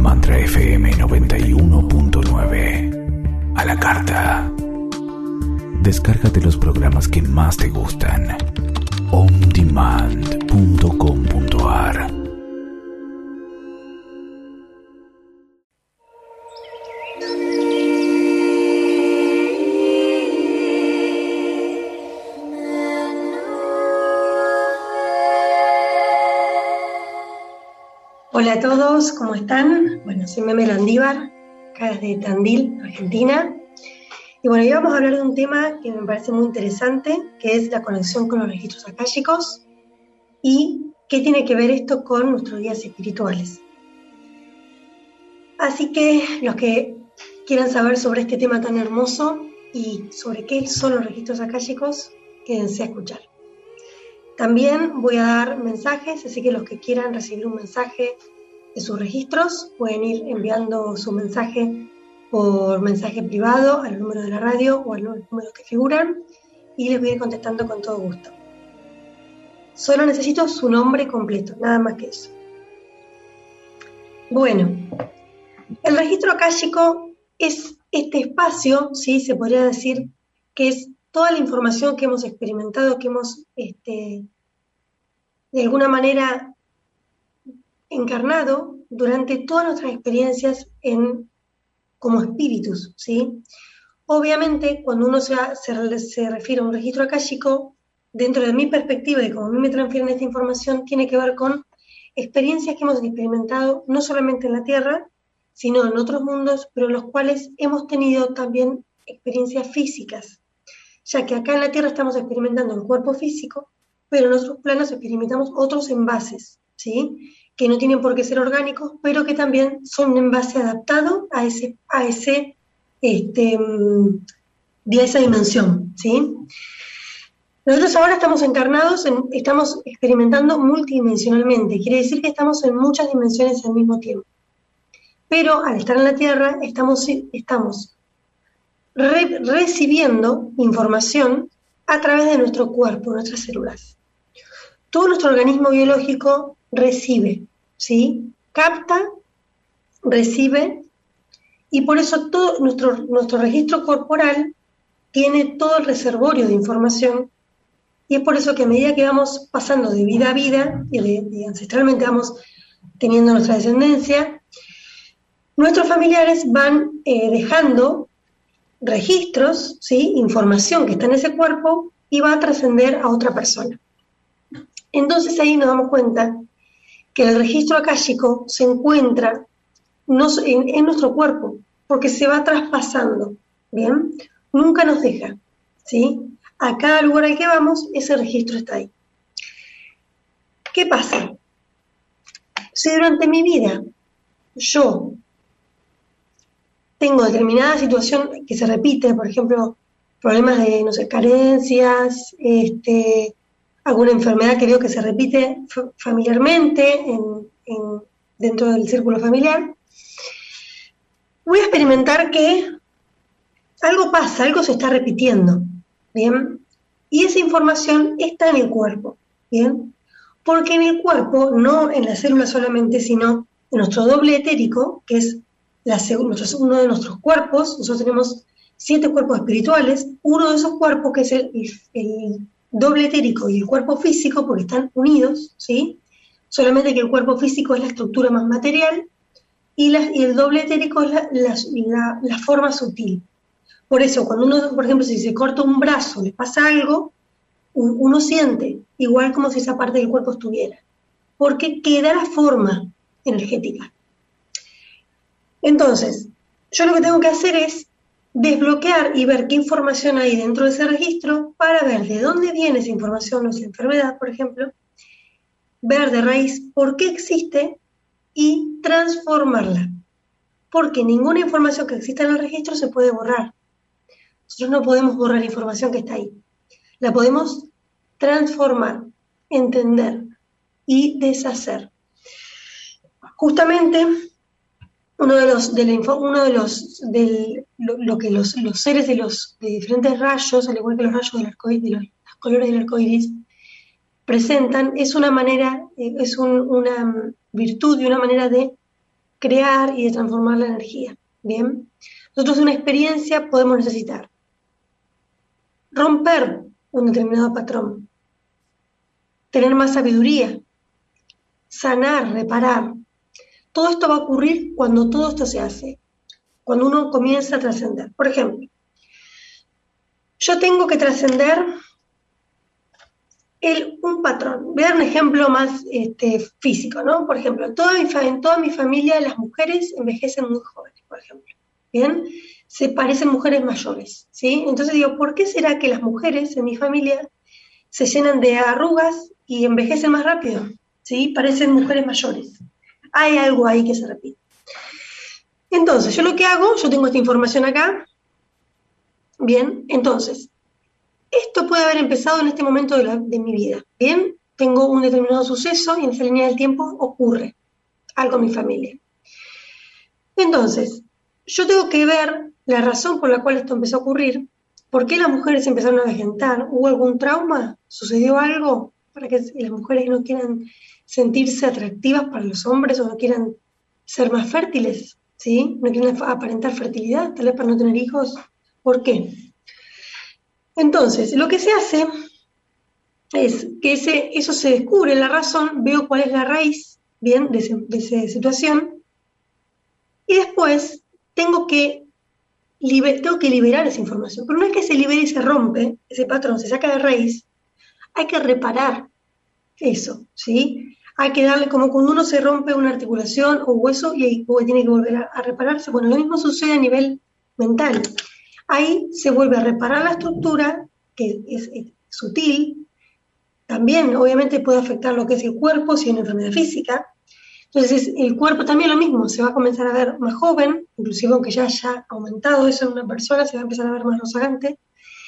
Mantra FM 91.9. A la carta. Descárgate los programas que más te gustan. ondemand.com.ar. Hola a todos, ¿cómo están? Bueno, soy Meme Landívar, acá desde Tandil, Argentina. Y bueno, hoy vamos a hablar de un tema que me parece muy interesante, que es la conexión con los registros akáshicos y qué tiene que ver esto con nuestros guías espirituales. Así que los que quieran saber sobre este tema tan hermoso y sobre qué son los registros akáshicos, quédense a escuchar. También voy a dar mensajes, así que los que quieran recibir un mensaje de sus registros pueden ir enviando su mensaje por mensaje privado al número de la radio o a los números que figuran y les voy a ir contestando con todo gusto. Solo necesito su nombre completo, nada más que eso. Bueno, el registro akáshico es este espacio, ¿sí? Se podría decir que es toda la información que hemos experimentado, que hemos de alguna manera encarnado durante todas nuestras experiencias como espíritus, ¿sí? Obviamente, cuando uno se refiere a un registro akáshico, dentro de mi perspectiva y como a mí me transfieren esta información, tiene que ver con experiencias que hemos experimentado no solamente en la Tierra, sino en otros mundos, pero en los cuales hemos tenido también experiencias físicas, ya que acá en la Tierra estamos experimentando el cuerpo físico, pero en otros planos experimentamos otros envases, ¿sí? Que no tienen por qué ser orgánicos, pero que también son un envase adaptado a esa dimensión, ¿sí? Nosotros ahora estamos encarnados, estamos experimentando multidimensionalmente, quiere decir que estamos en muchas dimensiones al mismo tiempo. Pero al estar en la Tierra estamos recibiendo información a través de nuestro cuerpo, nuestras células. Todo nuestro organismo biológico recibe, ¿sí? Capta, recibe, y por eso todo nuestro registro corporal tiene todo el reservorio de información, y es por eso que a medida que vamos pasando de vida a vida, y ancestralmente vamos teniendo nuestra descendencia, nuestros familiares van dejando registros, ¿sí? Información que está en ese cuerpo, y va a trascender a otra persona. Entonces ahí nos damos cuenta que el registro akáshico se encuentra en nuestro cuerpo, porque se va traspasando, ¿bien? Nunca nos deja, ¿sí? A cada lugar al que vamos, ese registro está ahí. ¿Qué pasa? Si durante mi vida yo tengo determinada situación que se repite, por ejemplo, problemas de, no sé, carencias, alguna enfermedad que veo que se repite familiarmente dentro del círculo familiar, voy a experimentar que algo pasa, algo se está repitiendo, ¿bien? Y esa información está en el cuerpo, ¿bien? Porque en el cuerpo, no en las células solamente, sino en nuestro doble etérico, que es uno de nuestros cuerpos. Nosotros tenemos 7 cuerpos espirituales, uno de esos cuerpos que es el doble etérico y el cuerpo físico, porque están unidos, ¿sí? Solamente que el cuerpo físico es la estructura más material y el doble etérico es la forma sutil. Por eso, cuando uno, por ejemplo, si se corta un brazo, le pasa algo, uno siente igual como si esa parte del cuerpo estuviera, porque queda la forma energética. Entonces, yo lo que tengo que hacer es desbloquear y ver qué información hay dentro de ese registro para ver de dónde viene esa información, o esa enfermedad, por ejemplo, ver de raíz por qué existe y transformarla. Porque ninguna información que exista en el registro se puede borrar. Nosotros no podemos borrar información que está ahí. La podemos transformar, entender y deshacer. Justamente, lo que los seres de diferentes rayos, al igual que los rayos del arcoíris, los colores del arcoíris, presentan, es una manera, es una virtud y una manera de crear y de transformar la energía. Bien, nosotros de una experiencia podemos necesitar romper un determinado patrón, tener más sabiduría, sanar, reparar. Todo esto va a ocurrir cuando todo esto se hace, cuando uno comienza a trascender. Por ejemplo, yo tengo que trascender un patrón. Voy a dar un ejemplo más físico, ¿no? Por ejemplo, en toda mi familia las mujeres envejecen muy jóvenes, por ejemplo. ¿Bien? Se parecen mujeres mayores, ¿sí? Entonces digo, ¿por qué será que las mujeres en mi familia se llenan de arrugas y envejecen más rápido? ¿Sí? Parecen mujeres mayores. Hay algo ahí que se repite. Entonces, yo lo que hago, yo tengo esta información acá. Bien, entonces, esto puede haber empezado en este momento de mi vida. Bien, tengo un determinado suceso y en esa línea del tiempo ocurre algo en mi familia. Entonces, yo tengo que ver la razón por la cual esto empezó a ocurrir. ¿Por qué las mujeres empezaron a vegetar? ¿Hubo algún trauma? ¿Sucedió algo para que las mujeres no quieran sentirse atractivas para los hombres o no quieran ser más fértiles? ¿Sí? ¿No quieren aparentar fertilidad? Tal vez para no tener hijos. ¿Por qué? Entonces, lo que se hace es que eso se descubre la razón, veo cuál es la raíz, bien, de esa situación, y después tengo que liberar esa información. Pero una vez que se libera y se rompe, ese patrón se saca de raíz, hay que reparar eso, ¿sí? Hay que darle, como cuando uno se rompe una articulación o hueso y ahí tiene que volver a repararse. Bueno, lo mismo sucede a nivel mental. Ahí se vuelve a reparar la estructura, que es sutil. También, obviamente, puede afectar lo que es el cuerpo si hay una enfermedad física. Entonces, el cuerpo también lo mismo, se va a comenzar a ver más joven, inclusive aunque ya haya aumentado eso en una persona, se va a empezar a ver más rozagante.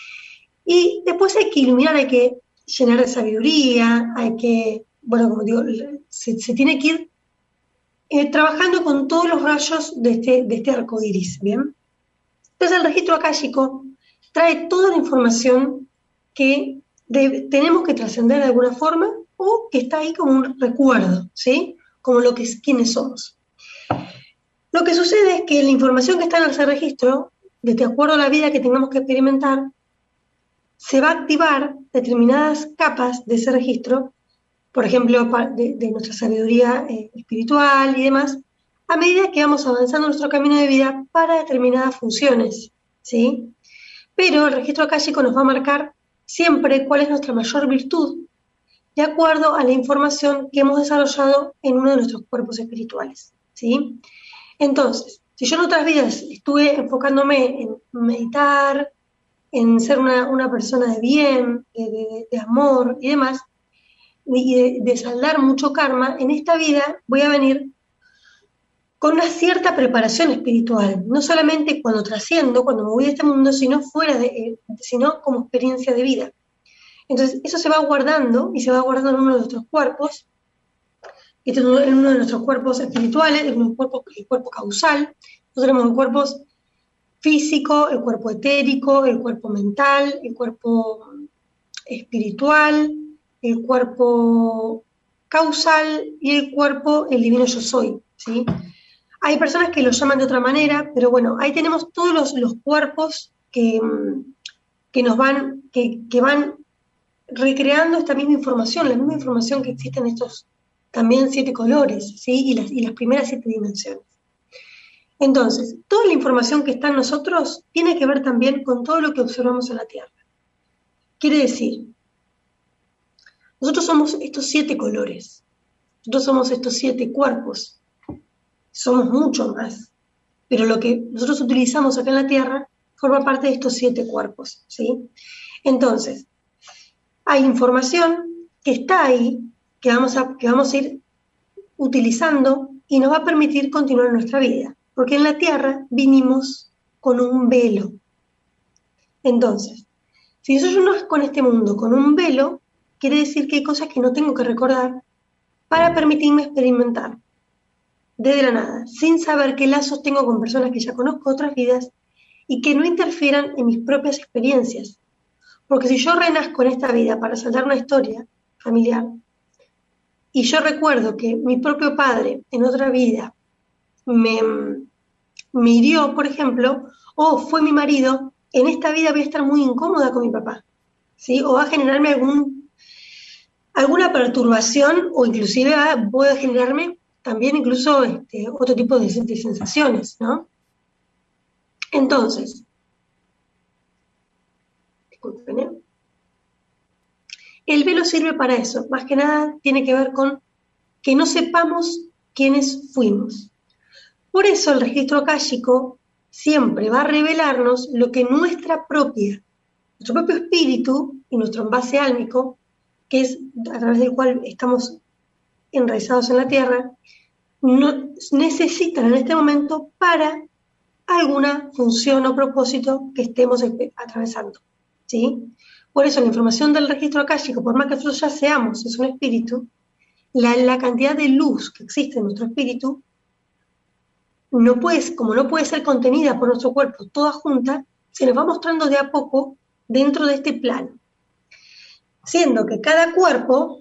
Y después hay que iluminar, hay que llenar de sabiduría, hay que, bueno, como digo, se tiene que ir trabajando con todos los rayos de este arco iris, ¿bien? Entonces el registro akáshico trae toda la información que tenemos que trascender de alguna forma o que está ahí como un recuerdo, ¿sí? Como lo que es quiénes somos. Lo que sucede es que la información que está en ese registro, de acuerdo a la vida que tengamos que experimentar, se va a activar determinadas capas de ese registro, por ejemplo, de nuestra sabiduría espiritual y demás, a medida que vamos avanzando nuestro camino de vida para determinadas funciones, ¿sí? Pero el registro akáshico nos va a marcar siempre cuál es nuestra mayor virtud, de acuerdo a la información que hemos desarrollado en uno de nuestros cuerpos espirituales, ¿sí? Entonces, si yo en otras vidas estuve enfocándome en meditar, en ser una persona de bien, de amor y demás, y de saldar mucho karma, en esta vida voy a venir con una cierta preparación espiritual, no solamente cuando trasciendo, cuando me voy de este mundo, sino sino como experiencia de vida. Entonces, eso se va guardando y se va guardando en uno de nuestros cuerpos, este es uno de nuestros cuerpos espirituales, es el cuerpo causal. Nosotros tenemos el cuerpo físico, el cuerpo etérico, el cuerpo mental, el cuerpo espiritual, el cuerpo causal y el divino yo soy, ¿sí? Hay personas que lo llaman de otra manera, pero bueno, ahí tenemos todos los cuerpos que van recreando esta misma información, la misma información que existe en estos también 7 colores, ¿sí? Y las primeras 7 dimensiones. Entonces, toda la información que está en nosotros tiene que ver también con todo lo que observamos en la Tierra. Quiere decir, nosotros somos estos 7 colores, nosotros somos estos 7 cuerpos, somos mucho más, pero lo que nosotros utilizamos acá en la Tierra forma parte de estos 7 cuerpos, ¿sí? Entonces, hay información que está ahí, que vamos a ir utilizando y nos va a permitir continuar nuestra vida, porque en la Tierra vinimos con un velo. Entonces, si yo no con este mundo con un velo, quiere decir que hay cosas que no tengo que recordar para permitirme experimentar desde la nada, sin saber qué lazos tengo con personas que ya conozco otras vidas y que no interfieran en mis propias experiencias. Porque si yo renazco en esta vida para saltar una historia familiar, y yo recuerdo que mi propio padre en otra vida me, me hirió, por ejemplo, o fue mi marido, en esta vida voy a estar muy incómoda con mi papá, ¿sí? O va a generarme alguna perturbación, o inclusive puede generarme también incluso otro tipo de sensaciones, ¿no? Entonces, disculpen, ¿eh? El velo sirve para eso, más que nada tiene que ver con que no sepamos quiénes fuimos. Por eso el registro akáshico siempre va a revelarnos lo que nuestro propio espíritu y nuestro envase álmico, que es a través del cual estamos enraizados en la Tierra, necesitan en este momento para alguna función o propósito que estemos atravesando, ¿sí? Por eso la información del registro akáshico, por más que nosotros ya seamos, es un espíritu, la cantidad de luz que existe en nuestro espíritu, como no puede ser contenida por nuestro cuerpo toda junta, se nos va mostrando de a poco dentro de este plano. Siendo que cada cuerpo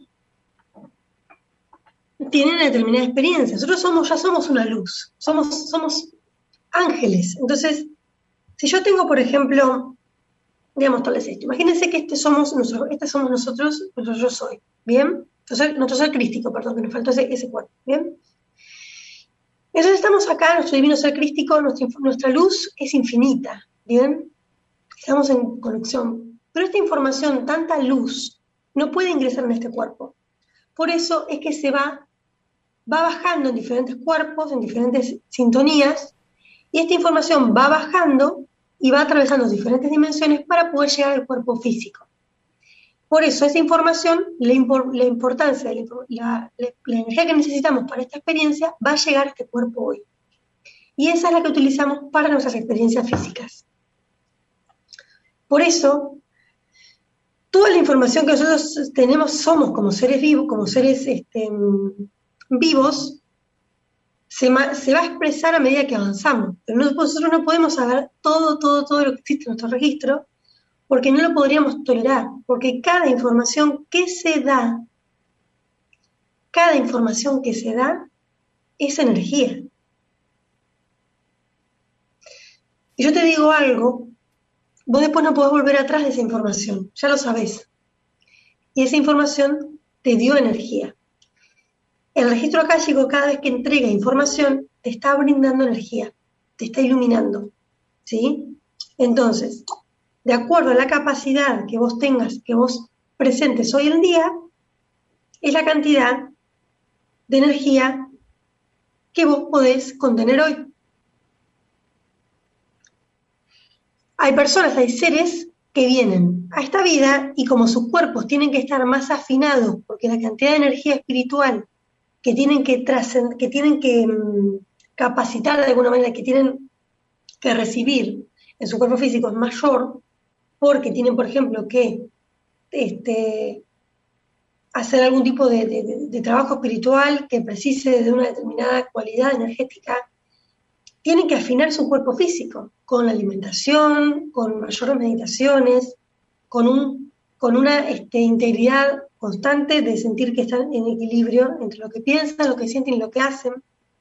tiene una determinada experiencia. Nosotros ya somos una luz, somos ángeles. Entonces, si yo tengo, por ejemplo, voy a mostrarles esto. Imagínense que este somos nosotros, nuestro yo soy, ¿bien? Entonces, nuestro ser crístico, perdón, que nos faltó ese cuerpo, ¿bien? Entonces estamos acá, nuestro divino ser crístico, nuestra luz es infinita, ¿bien? Estamos en conexión. Pero esta información, tanta luz, no puede ingresar en este cuerpo. Por eso es que se va bajando en diferentes cuerpos, en diferentes sintonías, y esta información va bajando y va atravesando diferentes dimensiones para poder llegar al cuerpo físico. Por eso esa información, la importancia, la energía que necesitamos para esta experiencia va a llegar a este cuerpo hoy. Y esa es la que utilizamos para nuestras experiencias físicas. Por eso, toda la información que nosotros tenemos, somos como seres vivos, vivos, se va a expresar a medida que avanzamos. Pero nosotros no podemos saber todo lo que existe en nuestro registro, porque no lo podríamos tolerar, porque cada información que se da es energía. Y yo te digo algo, vos después no podés volver atrás de esa información, ya lo sabés. Y esa información te dio energía. El registro akáshico, cada vez que entrega información, te está brindando energía, te está iluminando, ¿sí? Entonces, de acuerdo a la capacidad que vos tengas, que vos presentes hoy en día, es la cantidad de energía que vos podés contener hoy. Hay personas, hay seres que vienen a esta vida y como sus cuerpos tienen que estar más afinados, porque la cantidad de energía espiritual que tienen que capacitar de alguna manera, que tienen que recibir en su cuerpo físico es mayor, porque tienen, por ejemplo, que hacer algún tipo de trabajo espiritual que precise de una determinada cualidad energética, tienen que afinar su cuerpo físico con la alimentación, con mayores meditaciones, con una integridad constante de sentir que están en equilibrio entre lo que piensan, lo que sienten y lo que hacen.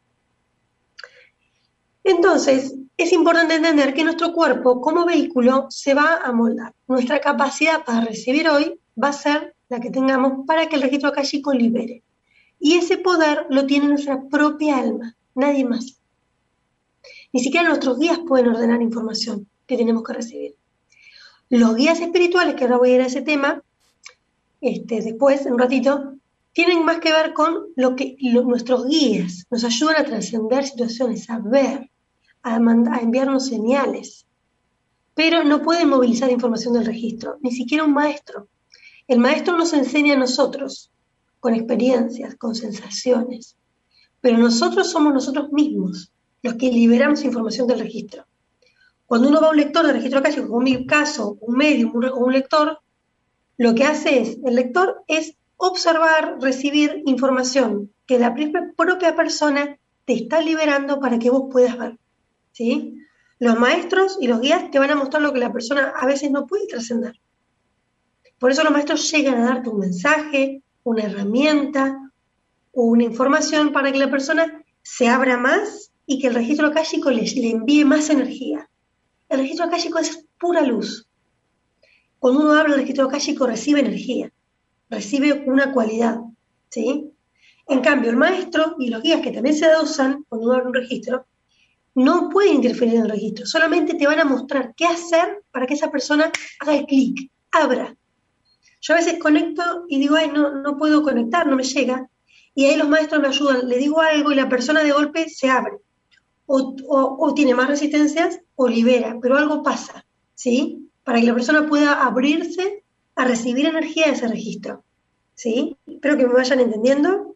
Entonces, es importante entender que nuestro cuerpo, como vehículo, se va a moldar. Nuestra capacidad para recibir hoy va a ser la que tengamos para que el registro akáshico libere. Y ese poder lo tiene nuestra propia alma, nadie más. Ni siquiera nuestros guías pueden ordenar información que tenemos que recibir. Los guías espirituales, que ahora voy a ir a ese tema, después, en un ratito, tienen más que ver con nuestros guías nos ayudan a trascender situaciones, a ver, a enviarnos señales, pero no pueden movilizar información del registro, ni siquiera un maestro. El maestro nos enseña a nosotros, con experiencias, con sensaciones, pero nosotros somos nosotros mismos los que liberamos información del registro. Cuando uno va a un lector de registro akáshico, como en mi caso, un medium o un lector, lo que hace el lector es observar, recibir información que la propia persona te está liberando para que vos puedas ver, ¿sí? Los maestros y los guías te van a mostrar lo que la persona a veces no puede trascender. Por eso los maestros llegan a darte un mensaje, una herramienta o una información para que la persona se abra más y que el registro akáshico le envíe más energía. El registro akáshico es pura luz. Cuando uno habla del registro akáshico recibe energía, recibe una cualidad, ¿sí? En cambio, el maestro y los guías que también se usan cuando uno abre un registro, no pueden interferir en el registro, solamente te van a mostrar qué hacer para que esa persona haga el clic, abra. Yo a veces conecto y digo, ay, no puedo conectar, no me llega, y ahí los maestros me ayudan, le digo algo y la persona de golpe se abre, o tiene más resistencias o libera, pero algo pasa, ¿sí? Para que la persona pueda abrirse a recibir energía de ese registro, ¿sí? Espero que me vayan entendiendo.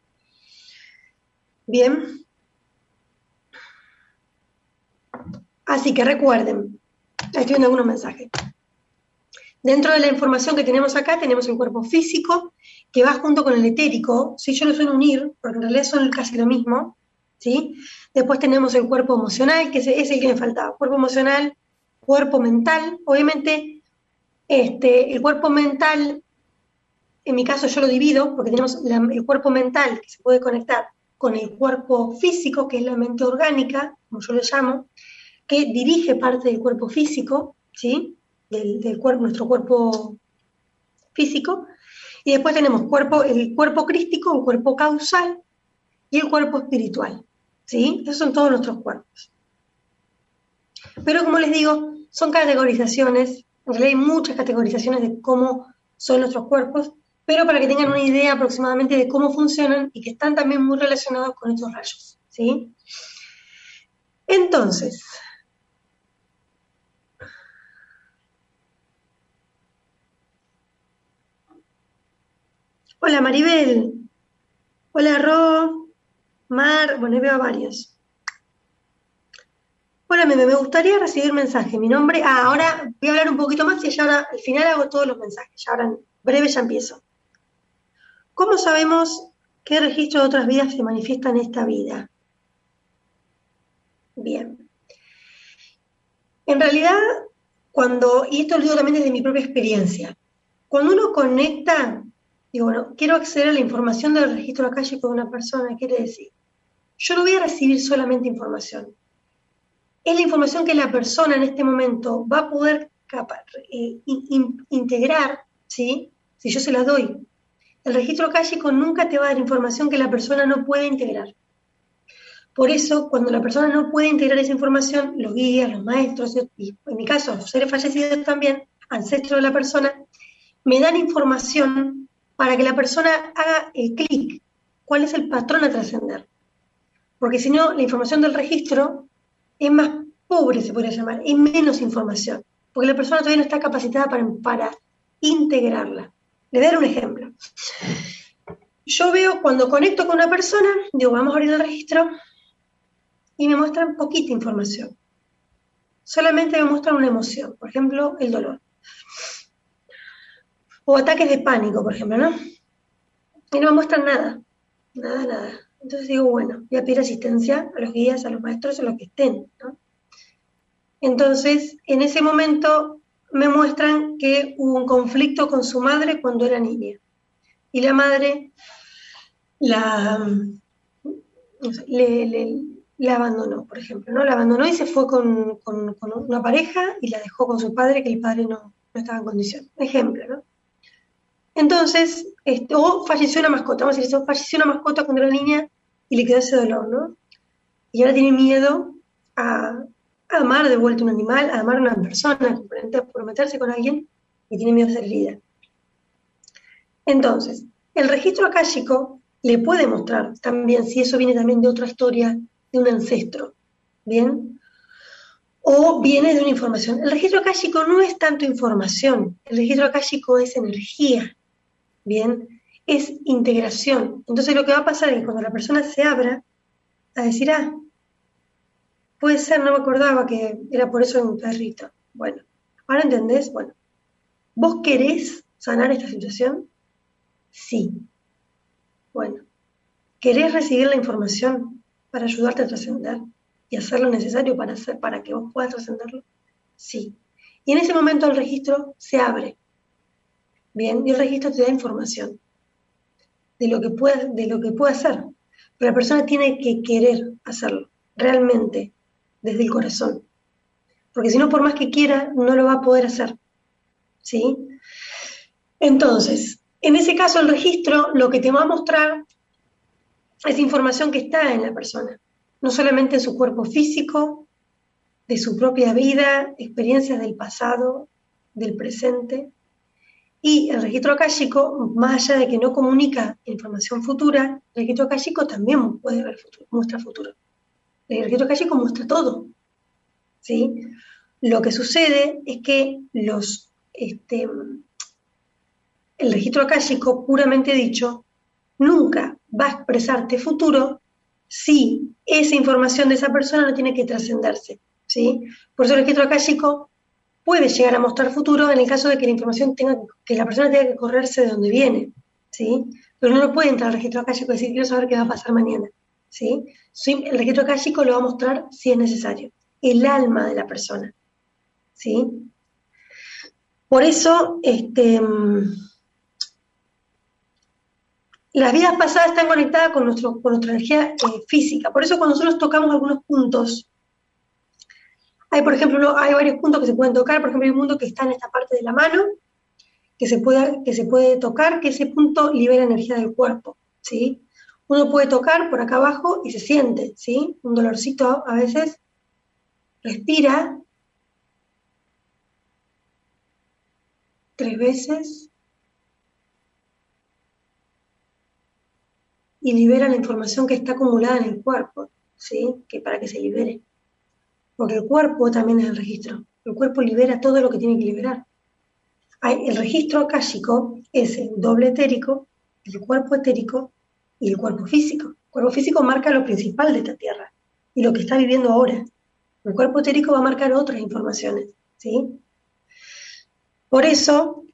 Bien. Así que recuerden, estoy viendo algunos mensajes. Dentro de la información que tenemos acá, tenemos el cuerpo físico, que va junto con el etérico, ¿sí? Yo lo suelo unir, porque en realidad son casi lo mismo, ¿sí? Después tenemos el cuerpo emocional, que es el que me faltaba. Cuerpo emocional, cuerpo mental. Obviamente, el cuerpo mental, en mi caso yo lo divido, porque tenemos el cuerpo mental, que se puede conectar con el cuerpo físico, que es la mente orgánica, como yo lo llamo, que dirige parte del cuerpo físico, ¿sí? Del cuerpo, nuestro cuerpo físico, y después tenemos el cuerpo crístico, el cuerpo causal y el cuerpo espiritual, ¿sí? Esos son todos nuestros cuerpos. Pero como les digo, son categorizaciones, en realidad hay muchas categorizaciones de cómo son nuestros cuerpos, pero para que tengan una idea aproximadamente de cómo funcionan y que están también muy relacionados con estos rayos, ¿sí? Entonces, hola Maribel, hola Ro, Mar, bueno, veo a varios. Hola, me gustaría recibir mensaje. Mi nombre, ahora voy a hablar un poquito más y ya ahora al final hago todos los mensajes. Ya ahora en breve ya empiezo. ¿Cómo sabemos qué registro de otras vidas se manifiesta en esta vida? Bien. En realidad, y esto lo digo también desde mi propia experiencia, cuando uno conecta, digo, bueno, quiero acceder a la información del registro akáshico de una persona, quiere decir, yo no voy a recibir solamente información. Es la información que la persona en este momento va a poder integrar, ¿sí? Si yo se la doy. El registro akáshico nunca te va a dar información que la persona no puede integrar. Por eso, cuando la persona no puede integrar esa información, los guías, los maestros, y en mi caso, seres fallecidos también, ancestros de la persona, me dan información para que la persona haga el clic. ¿Cuál es el patrón a trascender? Porque si no, la información del registro es más pobre, se podría llamar, es menos información, porque la persona todavía no está capacitada para integrarla. Les voy a dar un ejemplo. Yo veo cuando conecto con una persona, digo, vamos a abrir el registro, y me muestran poquita información. Solamente me muestran una emoción, por ejemplo, el dolor. O ataques de pánico, por ejemplo, ¿no? Y no me muestran nada. Nada. Entonces digo, bueno, voy a pedir asistencia a los guías, a los maestros, a los que estén, ¿no? Entonces, en ese momento me muestran que hubo un conflicto con su madre cuando era niña. Y la madre la abandonó, por ejemplo, ¿no? La abandonó y se fue con una pareja y la dejó con su padre, que el padre no estaba en condición. Ejemplo, ¿no? Entonces, o falleció una mascota, vamos a decir eso, falleció una mascota cuando era niña y le quedó ese dolor, ¿no? Y ahora tiene miedo a amar de vuelta un animal, a amar a una persona, a comprometerse con alguien y tiene miedo a ser herida. Entonces, el registro akáshico le puede mostrar también si eso viene también de otra historia, de un ancestro, ¿bien? O viene de una información. El registro akáshico no es tanto información, el registro akáshico es energía, ¿bien? Es integración. Entonces lo que va a pasar es que cuando la persona se abra a decir, puede ser, no me acordaba que era por eso un perrito. Bueno, ¿ahora entendés? Bueno, ¿vos querés sanar esta situación? Sí. Bueno, ¿querés recibir la información para ayudarte a trascender y hacer lo necesario para que vos puedas trascenderlo? Sí. Y en ese momento el registro se abre. Bien, y el registro te da información de lo que puede hacer. Pero la persona tiene que querer hacerlo. realmente, desde el corazón. Porque si no, por más que quiera, no lo va a poder hacer, ¿sí? Entonces, en ese caso el registro lo que te va a mostrar es información que está en la persona, no solamente en su cuerpo físico, de su propia vida, experiencias del pasado, del presente, y el registro akáshico, más allá de que no comunica información futura, el registro akáshico también puede ver futuro, muestra futuro. El registro akáshico muestra todo, ¿sí? Lo que sucede es que el registro akáshico, puramente dicho, nunca va a expresarte futuro si esa información de esa persona no tiene que trascenderse, ¿sí? Por eso el registro akáshico puede llegar a mostrar futuro en el caso de que la información que la persona tenga que correrse de donde viene, ¿sí? Pero no puede entrar al registro akáshico y decir, quiero saber qué va a pasar mañana, ¿sí? El registro akáshico lo va a mostrar si es necesario, el alma de la persona, ¿sí? Por eso, las vidas pasadas están conectadas con nuestra energía física. Por eso cuando nosotros tocamos algunos puntos, por ejemplo, hay varios puntos que se pueden tocar. Por ejemplo, hay un punto que está en esta parte de la mano, que se puede tocar, que ese punto libera energía del cuerpo, ¿sí? Uno puede tocar por acá abajo y se siente, ¿sí? Un dolorcito a veces. Respira 3 veces y libera la información que está acumulada en el cuerpo, ¿sí? Que para que se libere. Porque el cuerpo también es el registro. El cuerpo libera todo lo que tiene que liberar. El registro akáshico es el doble etérico, el cuerpo etérico y el cuerpo físico. El cuerpo físico marca lo principal de esta tierra y lo que está viviendo ahora. El cuerpo etérico va a marcar otras informaciones, ¿sí? Por eso,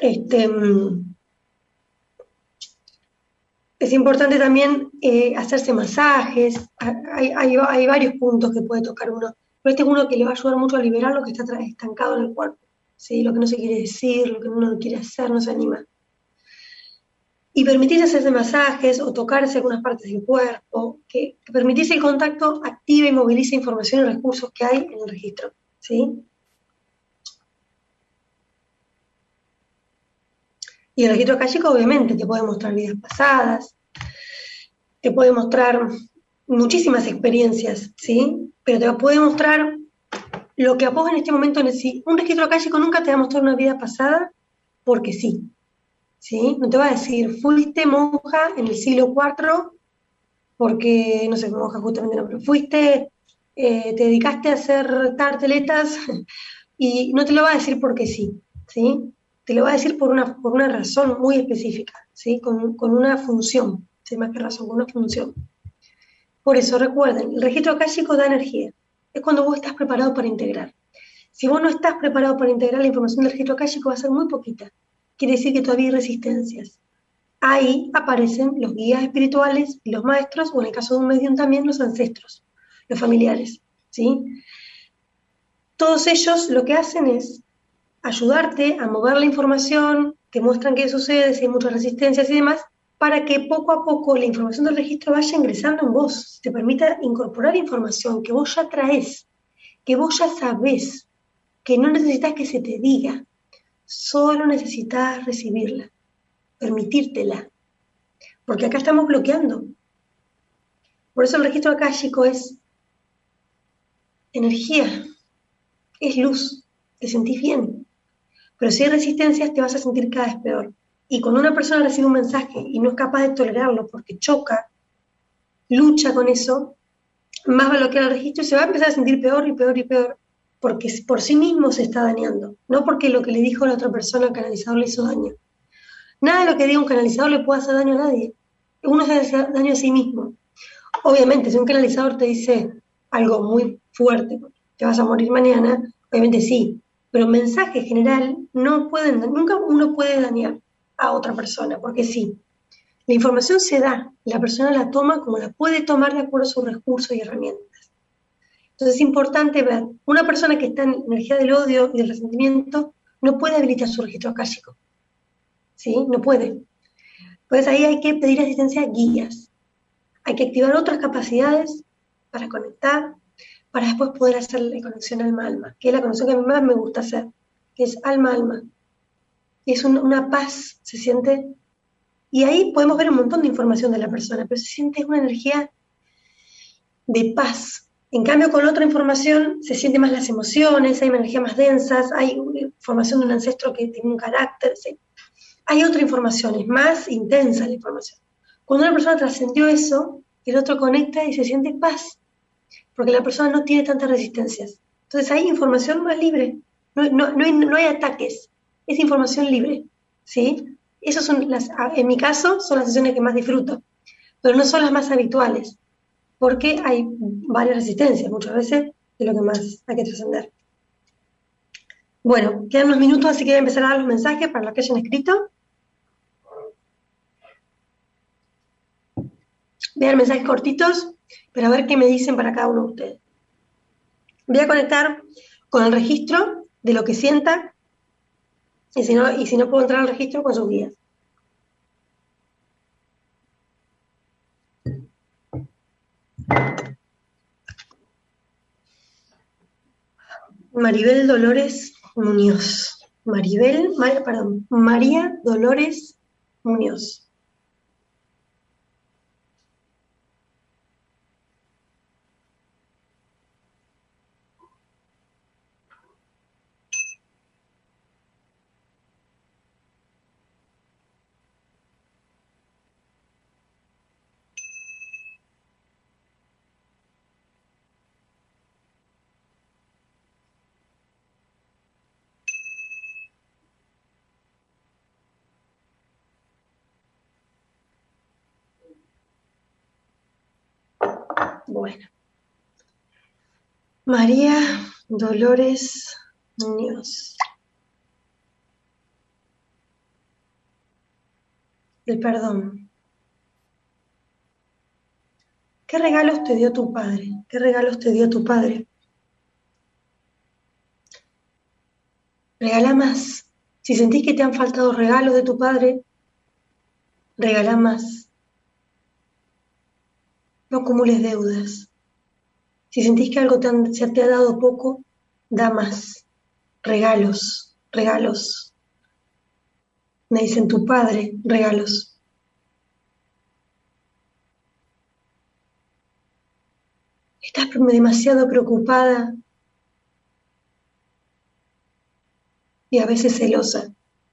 es importante también hacerse masajes. Hay varios puntos que puede tocar uno, pero este es uno que le va a ayudar mucho a liberar lo que está estancado en el cuerpo, ¿sí? Lo que no se quiere decir, lo que uno quiere hacer, no se anima. Y permitirse hacerse masajes o tocarse algunas partes del cuerpo, que permitirse el contacto activa y moviliza información y recursos que hay en el registro, ¿sí? Y el registro akáshico obviamente te puede mostrar vidas pasadas, te puede mostrar muchísimas experiencias, ¿sí? Pero te puede mostrar lo que a vos en este momento necesitas. Un registro akáshico nunca te va a mostrar una vida pasada porque sí, ¿sí? No te va a decir, fuiste monja en el siglo IV porque, no sé, monja justamente no, pero te dedicaste a hacer tarteletas y no te lo va a decir porque sí, ¿sí? Te lo va a decir por una razón muy específica, ¿sí? Con una función, ¿sí? Más que razón, con una función. Por eso, recuerden, el registro akáshico da energía. Es cuando vos estás preparado para integrar. Si vos no estás preparado para integrar la información del registro akáshico, va a ser muy poquita. Quiere decir que todavía hay resistencias. Ahí aparecen los guías espirituales y los maestros, o en el caso de un medium también, los ancestros, los familiares, ¿sí? Todos ellos lo que hacen es ayudarte a mover la información, te muestran qué sucede, si hay muchas resistencias y demás, para que poco a poco la información del registro vaya ingresando en vos, te permita incorporar información que vos ya traes, que vos ya sabés, que no necesitas que se te diga, solo necesitas recibirla, permitírtela, porque acá estamos bloqueando. Por eso el registro akáshico es energía, es luz, te sentís bien. Pero si hay resistencias te vas a sentir cada vez peor. Y cuando una persona recibe un mensaje y no es capaz de tolerarlo porque choca, lucha con eso, más va a bloquear el registro y se va a empezar a sentir peor y peor y peor, porque por sí mismo se está dañando, no porque lo que le dijo la otra persona al canalizador le hizo daño. Nada de lo que diga un canalizador le puede hacer daño a nadie. Uno se hace daño a sí mismo. Obviamente, si un canalizador te dice algo muy fuerte, te vas a morir mañana, obviamente sí, pero un mensaje general nunca uno puede dañar a otra persona, porque sí, la información se da, la persona la toma como la puede tomar de acuerdo a sus recursos y herramientas. Entonces es importante ver, una persona que está en energía del odio y del resentimiento no puede habilitar su registro akáshico, ¿sí? No puede. Pues ahí hay que pedir asistencia a guías, hay que activar otras capacidades para conectar, para después poder hacer la conexión alma-alma, que es la conexión que a mí más me gusta hacer, que es alma-alma. Y es una paz, se siente, y ahí podemos ver un montón de información de la persona, pero se siente una energía de paz. En cambio, con otra información se sienten más las emociones, hay una energía más densas, hay información de un ancestro que tiene un carácter, ¿sí? Hay otra información, es más intensa la información. Cuando una persona trascendió eso, el otro conecta y se siente paz, porque la persona no tiene tantas resistencias. Entonces hay información más libre, no hay ataques, es información libre, ¿sí? Esas son en mi caso, son las sesiones que más disfruto, pero no son las más habituales, porque hay varias resistencias, muchas veces, de lo que más hay que trascender. Bueno, quedan unos minutos, así que voy a empezar a dar los mensajes para los que hayan escrito. Voy a dar mensajes cortitos, pero a ver qué me dicen para cada uno de ustedes. Voy a conectar con el registro de lo que sienta, y si no puedo entrar al registro, con sus guías. Maribel Dolores Muñoz. María Dolores Muñoz. Bueno. María Dolores Muñoz. El perdón. ¿Qué regalos te dio tu padre? ¿Qué regalos te dio tu padre? Regala más. Si sentís que te han faltado regalos de tu padre, regala más. No acumules deudas. Si sentís que algo se te ha dado poco, da más. Regalos, regalos. Me dicen tu padre, regalos. Estás demasiado preocupada y a veces celosa.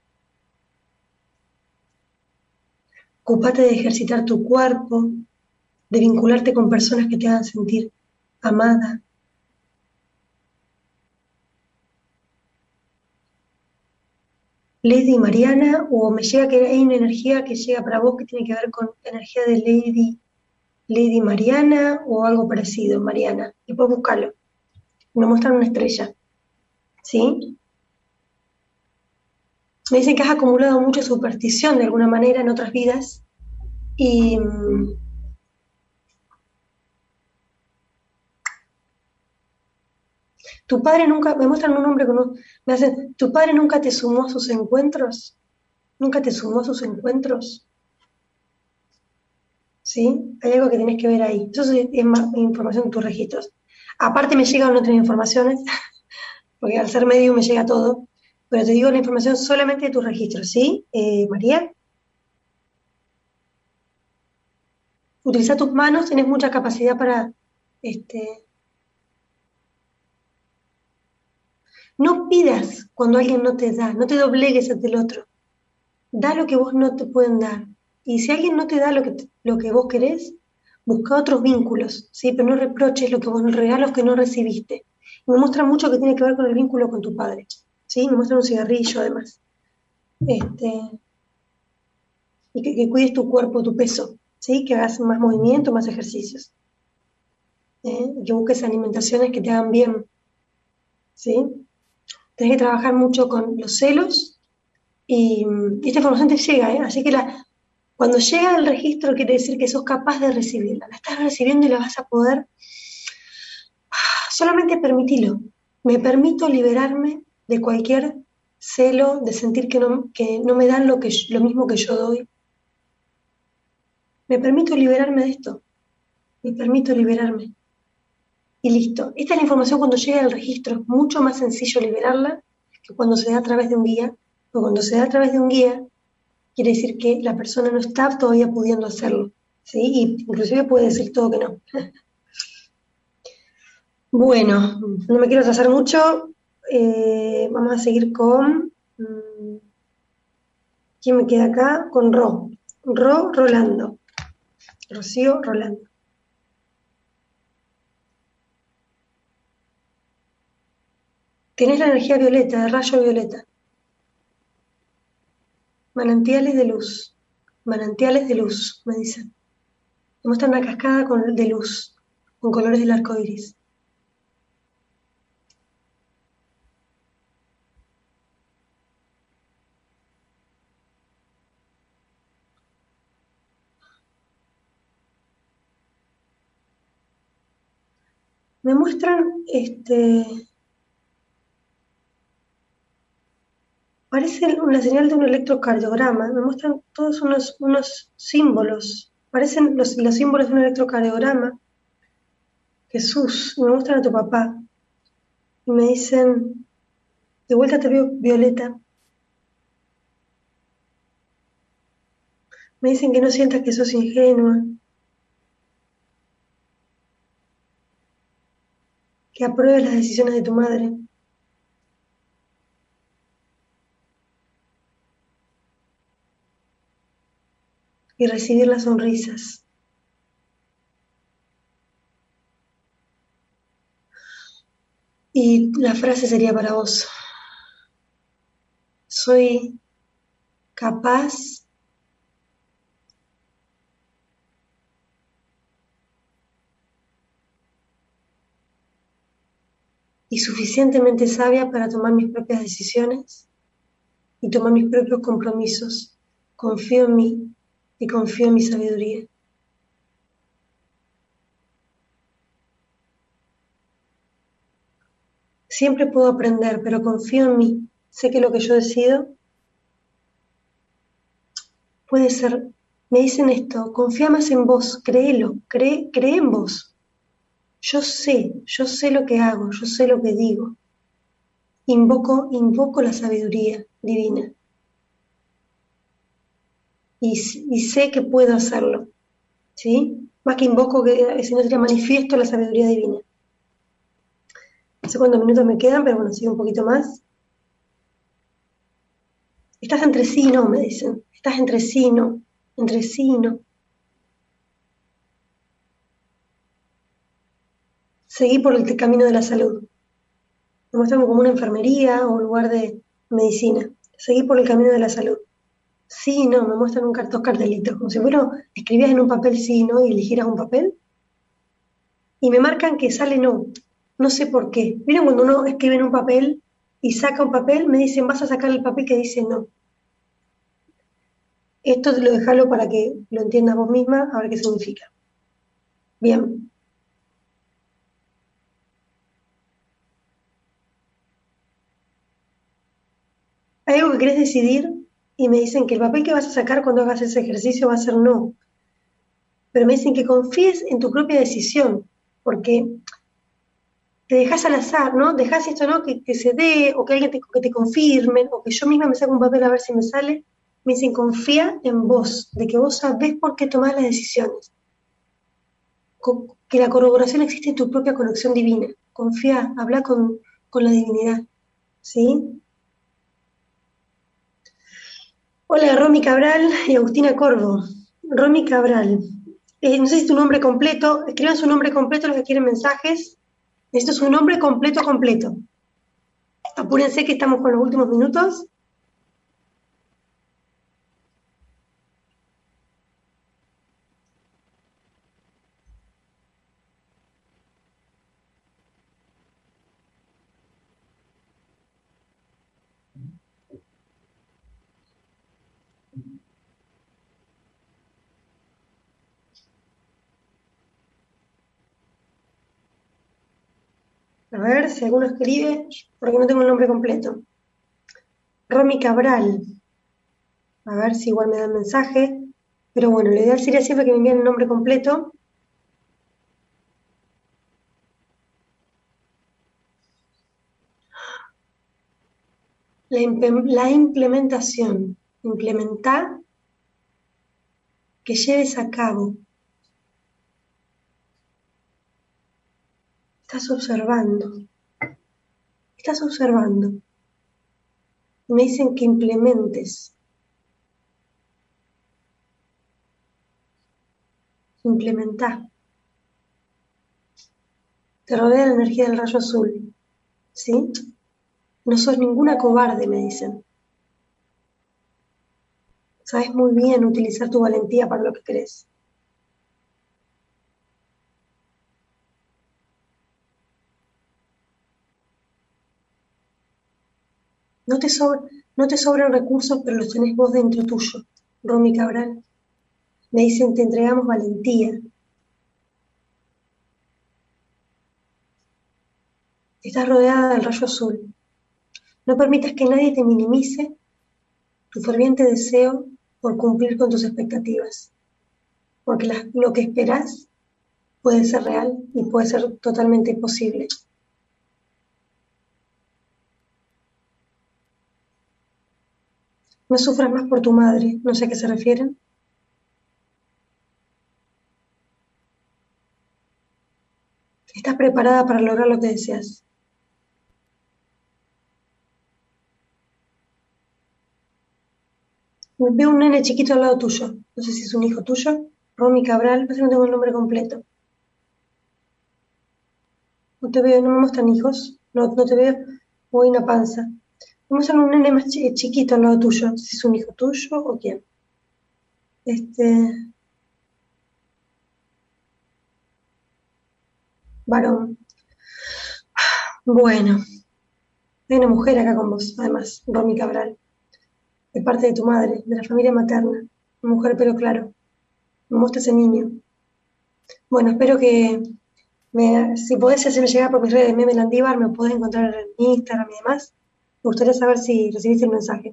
Ocúpate de ejercitar tu cuerpo, de vincularte con personas que te hagan sentir amada. Lady Mariana, o me llega que hay una energía que llega para vos que tiene que ver con la energía de Lady Mariana o algo parecido, Mariana. Después buscarlo. Me muestran una estrella. ¿Sí? Me dicen que has acumulado mucha superstición de alguna manera en otras vidas y tu padre nunca, me muestran un hombre me hacen, tu padre nunca te sumó a sus encuentros, nunca te sumó a sus encuentros, ¿sí? Hay algo que tenés que ver ahí, eso es más información en tus registros. Aparte me llegan otras informaciones, porque al ser medio me llega todo, pero te digo la información solamente de tus registros, ¿sí? María, utiliza tus manos, tenés mucha capacidad para, no pidas cuando alguien no te da, no te doblegues ante el otro. Da lo que vos no te pueden dar. Y si alguien no te da lo que vos querés, busca otros vínculos, ¿sí? Pero no reproches los regalos que no recibiste. Y me muestra mucho que tiene que ver con el vínculo con tu padre, ¿sí? Me muestra un cigarrillo además. Y que cuides tu cuerpo, tu peso, ¿sí? Que hagas más movimiento, más ejercicios. Y que busques alimentaciones que te hagan bien, ¿sí? Tenés que trabajar mucho con los celos y esta información te llega, así que cuando llega al registro quiere decir que sos capaz de recibirla, la estás recibiendo y la vas a poder, solamente permitilo. Me permito liberarme de cualquier celo, de sentir que no me dan lo mismo que yo doy. Me permito liberarme de esto, me permito liberarme. y listo. Esta es la información cuando llega al registro, es mucho más sencillo liberarla que cuando se da a través de un guía, porque cuando se da a través de un guía, quiere decir que la persona no está todavía pudiendo hacerlo, ¿sí? Y inclusive puede decir todo que no. Bueno, no me quiero atrasar mucho, vamos a seguir con, ¿quién me queda acá? Con Rolando, Rocío Rolando. Tenés la energía violeta, de rayo violeta. Manantiales de luz, me dicen. Me muestran una cascada de luz, con colores del arco iris. Me muestran, parece la señal de un electrocardiograma, me muestran todos unos símbolos, parecen los símbolos de un electrocardiograma. Jesús, y me muestran a tu papá, y me dicen, de vuelta te veo violeta, me dicen que no sientas que sos ingenua, que apruebes las decisiones de tu madre. Y recibir las sonrisas. Y la frase sería para vos. Soy capaz y suficientemente sabia para tomar mis propias decisiones y tomar mis propios compromisos. Confío en mí y confío en mi sabiduría. Siempre puedo aprender, pero confío en mí. Sé que lo que yo decido puede ser, me dicen esto, confía más en vos, créelo, cree en vos. Yo sé lo que hago, yo sé lo que digo. Invoco la sabiduría divina. Y sé que puedo hacerlo, ¿sí? Más que invoco, que si no sería manifiesto la sabiduría divina. No sé cuántos minutos me quedan, pero bueno, sigo un poquito más. Estás entre sí y no, me dicen. Estás entre sí y no. Entre sí y no. Seguí por el camino de la salud. Me muestran como una enfermería o un lugar de medicina. Seguí por el camino de la salud. Sí y no, me muestran dos cartelitos. Como si fuera, escribías en un papel sí y no y eligieras un papel. Y me marcan que sale no. No sé por qué. ¿Vieron cuando uno escribe en un papel y saca un papel? Me dicen, vas a sacar el papel que dice no. Esto te lo dejalo para que lo entiendas vos misma, a ver qué significa. Bien. Hay algo que querés decidir y me dicen que el papel que vas a sacar cuando hagas ese ejercicio va a ser no. Pero me dicen que confíes en tu propia decisión, porque te dejas al azar, ¿no? Dejas esto, ¿no? Que se dé, o que alguien que te confirmen, o que yo misma me saque un papel a ver si me sale. Me dicen, confía en vos, de que vos sabés por qué tomás las decisiones. Que la corroboración existe en tu propia conexión divina. Confía, habla con la divinidad, ¿sí? Hola, Romy Cabral y Agustina Corvo. Romy Cabral. No sé si tu nombre completo, escriban su nombre completo los que quieren mensajes. Necesito su nombre completo, completo. Apúrense que estamos con los últimos minutos. A ver si alguno escribe, porque no tengo el nombre completo. Romy Cabral. A ver si igual me dan mensaje. Pero bueno, lo ideal sería siempre que me envíen el nombre completo. la implementación. Implementar, que lleves a cabo. Estás observando. Estás observando. Me dicen que implementes. Implementar. Te rodea la energía del rayo azul. ¿Sí? No sos ninguna cobarde, me dicen. Sabes muy bien utilizar tu valentía para lo que querés. No te, no te sobran recursos, pero los tenés vos dentro tuyo. Romy Cabral. Me dicen, te entregamos valentía. Estás rodeada del rayo azul. No permitas que nadie te minimice tu ferviente deseo por cumplir con tus expectativas. Porque lo que esperás puede ser real y puede ser totalmente posible. No sufras más por tu madre, no sé a qué se refieren. Estás preparada para lograr lo que deseas. Veo un nene chiquito al lado tuyo. No sé si es un hijo tuyo. Romy Cabral, parece que no tengo el nombre completo. No te veo, no me muestran hijos. No, no te veo. Voy una panza. Me muestran un nene más chiquito al lado tuyo. No sé si es un hijo tuyo o quién. Varón. Bueno. Hay una mujer acá con vos, además, Romy Cabral. De parte de tu madre, de la familia materna. Una mujer de pelo claro. Me muestra ese niño. Bueno, espero que si podés hacerme llegar por mis redes de Meme Landívar, me podés encontrar en Instagram y demás. Me gustaría saber si recibiste el mensaje.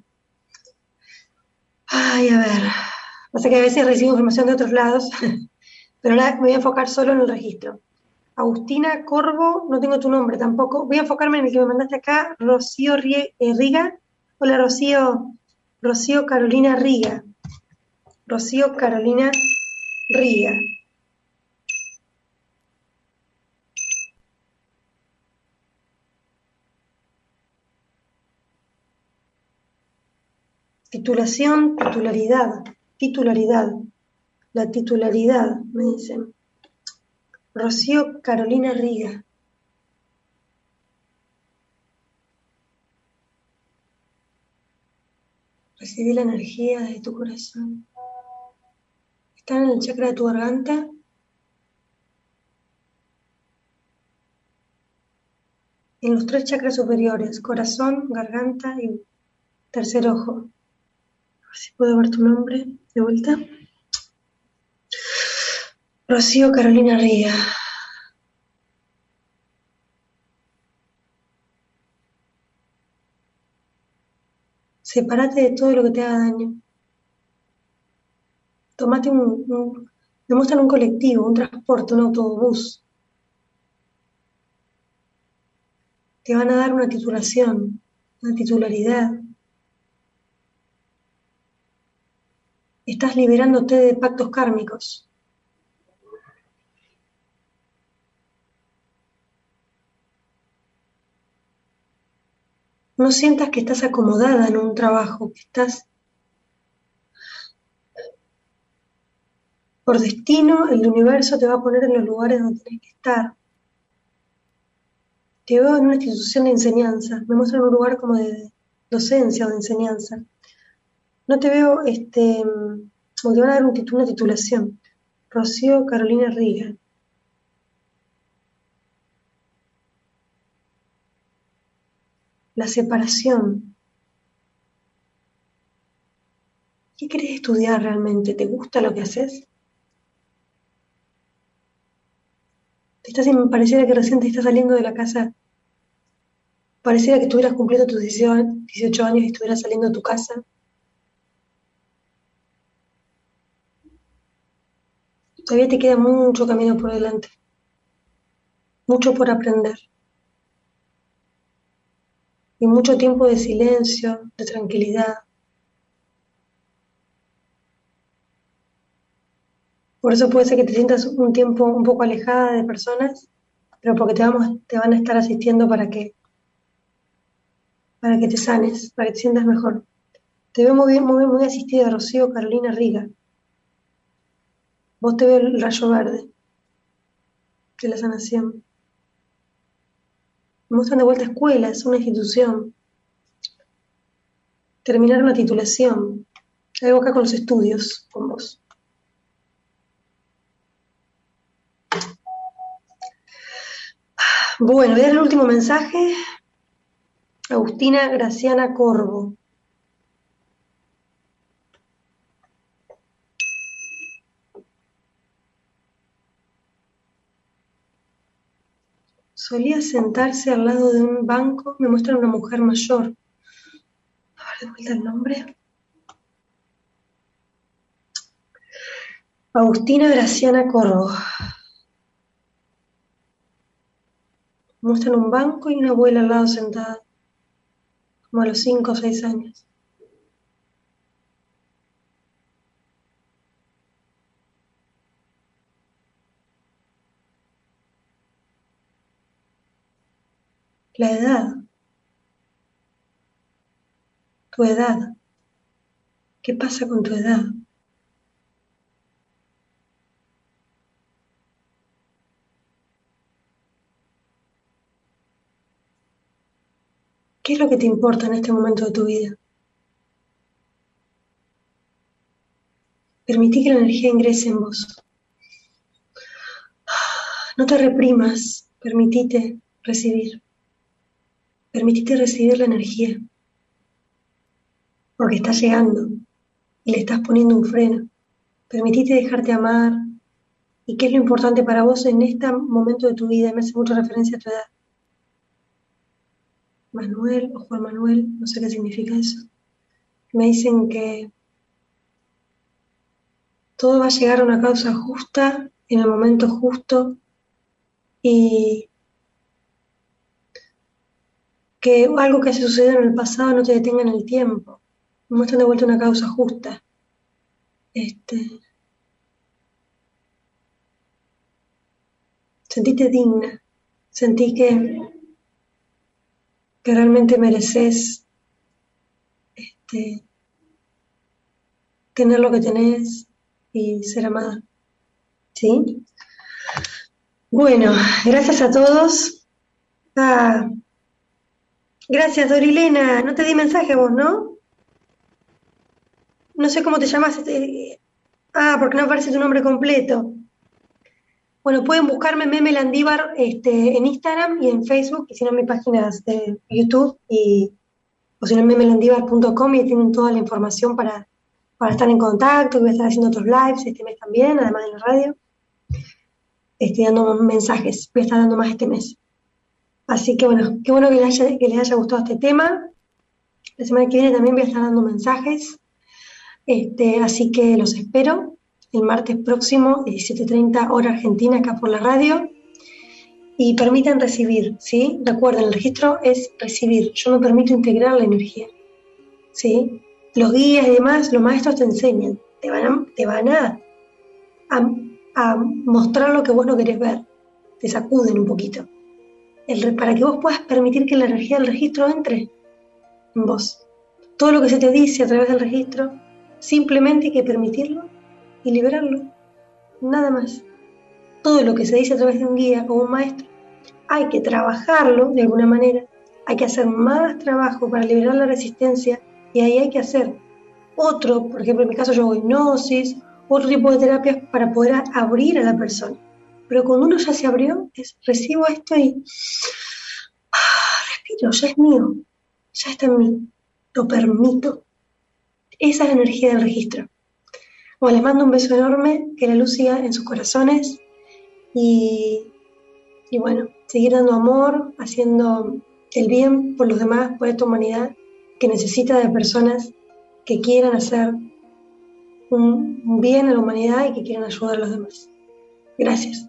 Ay, a ver. Pasa que a veces recibo información de otros lados, pero ahora me voy a enfocar solo en el registro. Agustina Corvo, no tengo tu nombre tampoco. Voy a enfocarme en el que me mandaste acá, Rocío Riga. Hola, Rocío. Rocío Carolina Riga. Rocío Carolina Riga. Titulación, titularidad. La titularidad, me dicen. Rocío Carolina Riga. Recibí la energía de tu corazón. Está en el chakra de tu garganta. En los 3 chakras superiores, corazón, garganta y tercer ojo. A ver si puedo ver tu nombre de vuelta. Rocío Carolina Riga. Sepárate de todo lo que te haga daño. Tomate me muestran un colectivo, un transporte, un autobús. Te van a dar una titulación, una titularidad. Estás liberándote de pactos kármicos. No sientas que estás acomodada en un trabajo, que estás por destino, el universo te va a poner en los lugares donde tenés que estar. Te veo en una institución de enseñanza, me muestran un lugar como de docencia o de enseñanza. No te veo, como te van a dar una titulación. Rocío Carolina Riga. La separación. ¿Qué querés estudiar realmente? ¿Te gusta lo que haces? Pareciera que recién te estás saliendo de la casa. Pareciera que estuvieras cumpliendo tus 18 años y estuvieras saliendo de tu casa. Todavía te queda mucho camino por delante. Mucho por aprender. y mucho tiempo de silencio, de tranquilidad. Por eso puede ser que te sientas un tiempo un poco alejada de personas, pero porque te van a estar asistiendo para que te sanes, para que te sientas mejor. Te veo muy bien, muy asistida, Rocío Carolina Riga. Vos te veo el rayo verde de la sanación. Me muestran de vuelta escuelas, una institución. Terminar una titulación. Algo acá con los estudios, con vos. Bueno, voy a dar el último mensaje. Agustina Graciana Corvo. Solía sentarse al lado de un banco, me muestran una mujer mayor. A ver, de vuelta el nombre. Agustina Graciana Corvo. Me muestran un banco y una abuela al lado sentada, como a los 5 o 6 años. La edad. Tu edad. ¿Qué pasa con tu edad? ¿Qué es lo que te importa en este momento de tu vida? Permití que la energía ingrese en vos. No te reprimas, permitite recibir. Permitite recibir la energía, porque está llegando y le estás poniendo un freno. Permitite dejarte amar. ¿Y qué es lo importante para vos en este momento de tu vida? Me hace mucha referencia a tu edad. Manuel o Juan Manuel, no sé qué significa eso. Me dicen que todo va a llegar a una causa justa, en el momento justo, y que algo que haya sucedido en el pasado no te detenga en el tiempo. Me muestran de vuelta una causa justa. Sentite digna, sentí que realmente mereces tener lo que tenés y ser amada. ¿Sí? Bueno, gracias a todos. Ah, gracias, Dorilena. No te di mensaje a vos, ¿no? No sé cómo te llamas. Porque no aparece tu nombre completo. Bueno, pueden buscarme Meme Landívar en Instagram y en Facebook, y si no, en mis páginas de YouTube, o si no, en memelandívar.com, y tienen toda la información para estar en contacto. Voy a estar haciendo otros lives este mes también, además de la radio. Dando mensajes, voy a estar dando más este mes. Así que bueno, qué bueno que les haya gustado este tema. La semana que viene también voy a estar dando mensajes. Así que los espero el martes próximo, 17:30 hora argentina, acá por la radio. Y permitan recibir, ¿sí? Recuerden, el registro es recibir. Yo me permito integrar la energía, ¿sí? Los guías y demás, los maestros te enseñan. Te van a mostrar lo que vos no querés ver. Te sacuden un poquito. Para que vos puedas permitir que la energía del registro entre en vos. Todo lo que se te dice a través del registro, simplemente hay que permitirlo y liberarlo. Nada más. Todo lo que se dice a través de un guía o un maestro, hay que trabajarlo de alguna manera. Hay que hacer más trabajo para liberar la resistencia, y ahí hay que hacer otro, por ejemplo, en mi caso yo hago hipnosis, otro tipo de terapias para poder abrir a la persona. Pero cuando uno ya se abrió, recibo esto y respiro, ya es mío, ya está en mí, lo permito. Esa es la energía del registro. Bueno, les mando un beso enorme, que la luz siga en sus corazones, y bueno, seguir dando amor, haciendo el bien por los demás, por esta humanidad que necesita de personas que quieran hacer un bien a la humanidad y que quieran ayudar a los demás. Gracias.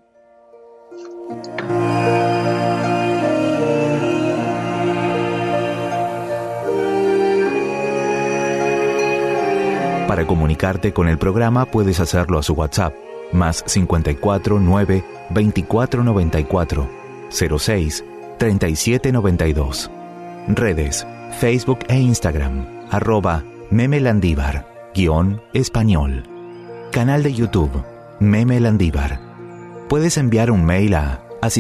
Para comunicarte con el programa puedes hacerlo a su WhatsApp, más 54 9 24 94 06 37 92. Redes, Facebook e Instagram, @memelandívar, _español. Canal de YouTube, Meme Landívar. Puedes enviar un mail a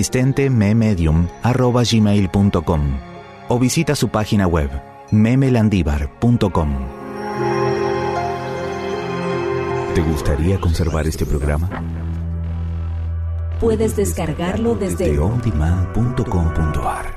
asistentememedium@gmail.com o visita su página web, memelandívar.com. ¿Te gustaría conservar este programa? Puedes descargarlo desde ondemand.com.ar.